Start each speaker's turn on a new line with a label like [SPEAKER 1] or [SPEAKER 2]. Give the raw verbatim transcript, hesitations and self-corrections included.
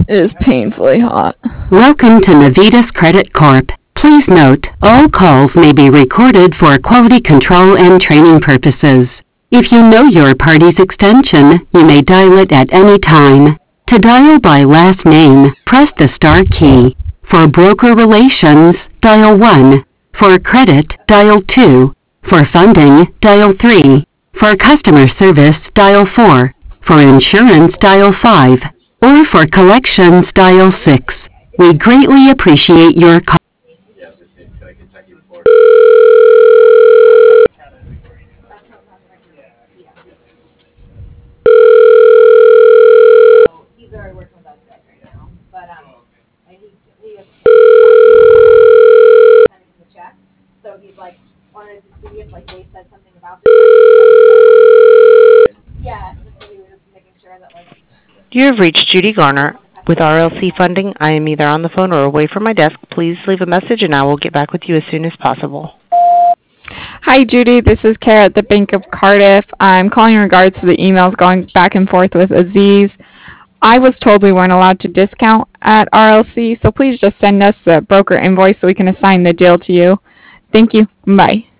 [SPEAKER 1] It is painfully hot.
[SPEAKER 2] Welcome to Navitas Credit Corp. Please note, all calls may be recorded for quality control and training purposes. If you know your party's extension, you may dial it at any time. To dial by last name, press the star key. For broker relations, dial one. For credit, dial two. For funding, dial three. For customer service, dial four. For insurance, dial five. Or for collections, dial six. We greatly appreciate your call.
[SPEAKER 3] He's already working with those guys right now, but, um, and he, he was sending him the check, so he's like, wanted to see if like they said something about this. Yeah, so he was just making sure that like.
[SPEAKER 4] You have reached Judy Garner with R L C Funding. I am either on the phone or away from my desk. Please leave a message and I will get back with you as soon as possible.
[SPEAKER 1] Hi, Judy. This is Kara at the Bank of Cardiff. I'm calling in regards to the emails going back and forth with Aziz. I was told we weren't allowed to discount at R L C, so please just send us the broker invoice so we can assign the deal to you. Thank you. Bye.